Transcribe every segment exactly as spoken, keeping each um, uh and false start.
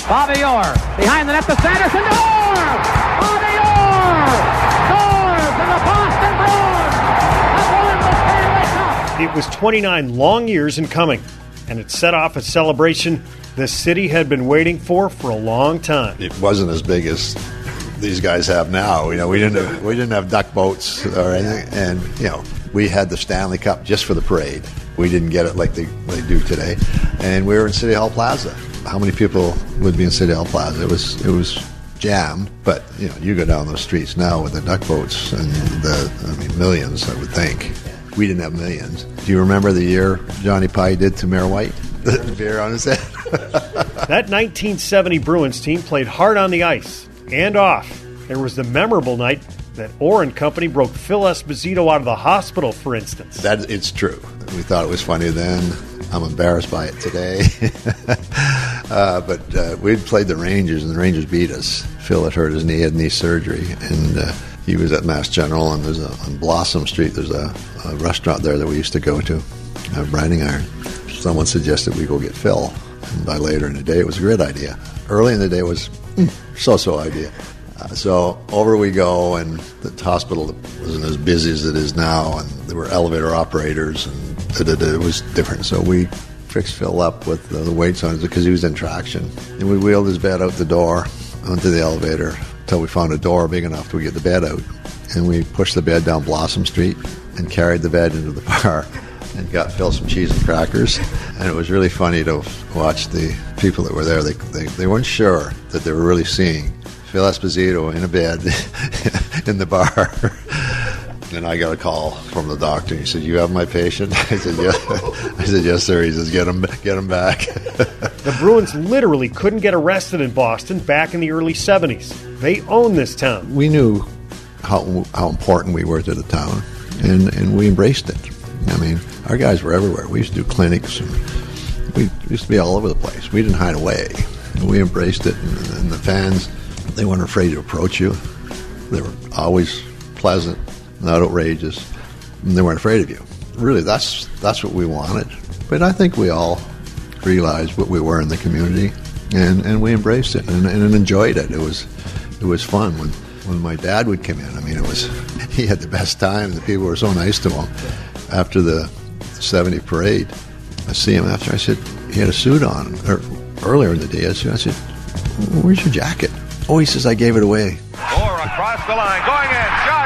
Bobby Orr behind the net to Sanderson. Orr! Bobby Orr scores, and the Boston Bruins have won the Stanley Cup. It was twenty-nine long years in coming, and it set off a celebration the city had been waiting for for a long time. It wasn't as big as these guys have now. You know, we didn't have, we didn't have duck boats or anything, and you know, we had the Stanley Cup just for the parade. We didn't get it like they, they do today, and we were in City Hall Plaza. How many people would be in City Hall Plaza? It was it was jammed, but you know, you go down those streets now with the duck boats and the I mean millions, I would think. We didn't have millions. Do you remember the year Johnny Pye did to Mayor White? The beer on his head. That nineteen seventy Bruins team played hard on the ice and off. There was the memorable night that Orr and company broke Phil Esposito out of the hospital, for instance. That it's true. We thought it was funny then. I'm embarrassed by it today. uh, but uh, we'd played the Rangers, and the Rangers beat us. Phil had hurt his knee, had knee surgery, and uh, he was at Mass General, and there's a, on Blossom Street, there's a, a restaurant there that we used to go to, uh, Branding Iron. Someone suggested we go get Phil, and by later in the day, it was a great idea. Early in the day, it was mm, so-so idea. Uh, so over we go, and the hospital wasn't as busy as it is now, and there were elevator operators, and it was different. So we fixed Phil up with the, the weights on it because he was in traction. And we wheeled his bed out the door onto the elevator until we found a door big enough to get the bed out. And we pushed the bed down Blossom Street and carried the bed into the bar and got Phil some cheese and crackers. And it was really funny to watch the people that were there. They, they, they weren't sure that they were really seeing Phil Esposito in a bed in the bar. And I got a call from the doctor. He said, "You have my patient?" I said, "Yeah." I said, "Yes, sir." He says, "Get him, get him back." The Bruins literally couldn't get arrested in Boston back in the early seventies. They owned this town. We knew how how important we were to the town, and, and we embraced it. I mean, our guys were everywhere. We used to do clinics, and we used to be all over the place. We didn't hide away. We embraced it, and, and the fans, they weren't afraid to approach you. They were always pleasant, not outrageous, and they weren't afraid of you. Really, that's that's what we wanted. But I think we all realized what we were in the community, and, and we embraced it and, and enjoyed it. It was it was fun when, when my dad would come in. I mean, it was he had the best time. The people were so nice to him. After the seventy parade, I see him after. I said, he had a suit on. Or earlier in the day, I said, I said, "Where's your jacket?" Oh, he says, "I gave it away." Or across the line, going in, shot,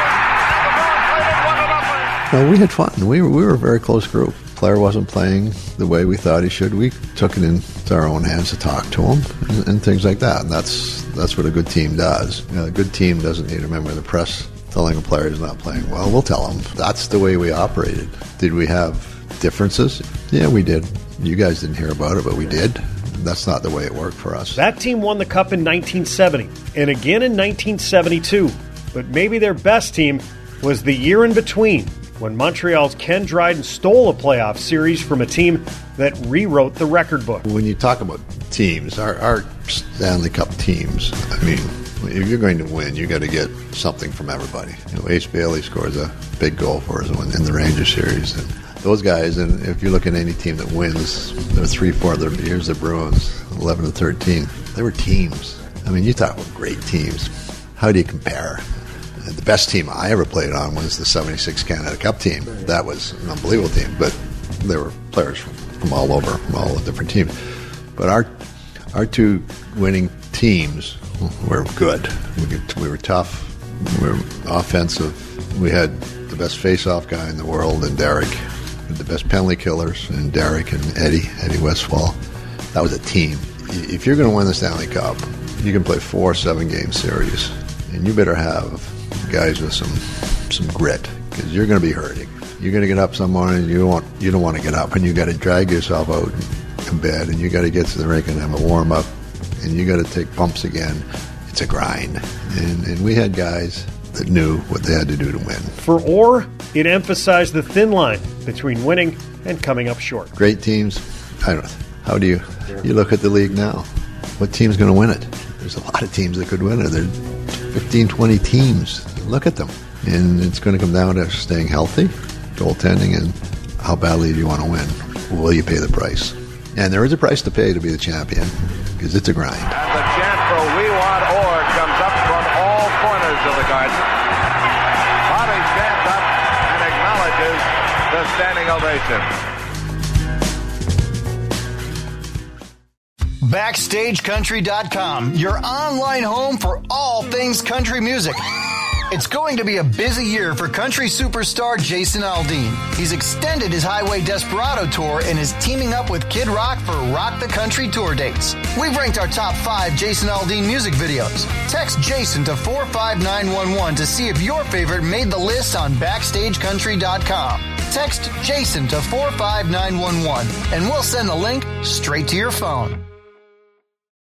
goal! No, we had fun. We were, we were a very close group. Player wasn't playing the way we thought he should. We took it into our own hands to talk to him and, and things like that. And that's that's what a good team does. You know, a good team doesn't need a member of the press telling a player he's not playing well. We'll tell him. That's the way we operated. Did we have differences? Yeah, we did. You guys didn't hear about it, but we did. That's not the way it worked for us. That team won the Cup in nineteen seventy and again in nineteen seventy-two. But maybe their best team was the year in between, when Montreal's Ken Dryden stole a playoff series from a team that rewrote the record book. When you talk about teams, our, our Stanley Cup teams, I mean, if you're going to win, you got to get something from everybody. You know, Ace Bailey scores a big goal for us in the Ranger series. And those guys, and if you look at any team that wins, there are three, four other years, the Bruins, eleven to thirteen, they were teams. I mean, you talk about great teams. How do you compare? The best team I ever played on was the seventy-six Canada Cup team. That was an unbelievable team, but there were players from, from all over, from all the different teams. But our our two winning teams were good. We, could, we were tough. We were offensive. We had the best face-off guy in the world in Derek. We had the best penalty killers in Derek and Eddie, Eddie Westfall. That was a team. If you're going to win the Stanley Cup, you can play four seven-game series, and you better have guys with some some grit, because you're going to be hurting. You're going to get up some morning and you don't want you don't want to get up, and you got to drag yourself out in bed, and you got to get to the rink and have a warm up, and you got to take pumps again. It's a grind, and and we had guys that knew what they had to do to win. For Orr, it emphasized the thin line between winning and coming up short. Great teams. I don't know. How do you you look at the league now? What team's going to win it? There's a lot of teams that could win it. There's fifteen, twenty teams. Look at them. And it's going to come down to staying healthy, goaltending, and how badly do you want to win? Will you pay the price? And there is a price to pay to be the champion. because it's a grind. And the chant for We Want Ord comes up from all corners of the garden. Bobby stands up and acknowledges the standing ovation. Backstage Country dot com, your online home for all things country music. It's going to be a busy year for country superstar Jason Aldean. He's extended his Highway Desperado tour and is teaming up with Kid Rock for Rock the Country tour dates. We've ranked our top five Jason Aldean music videos. Text Jason to four five nine one one to see if your favorite made the list on Backstage Country dot com. Text Jason to four five nine one one and we'll send the link straight to your phone.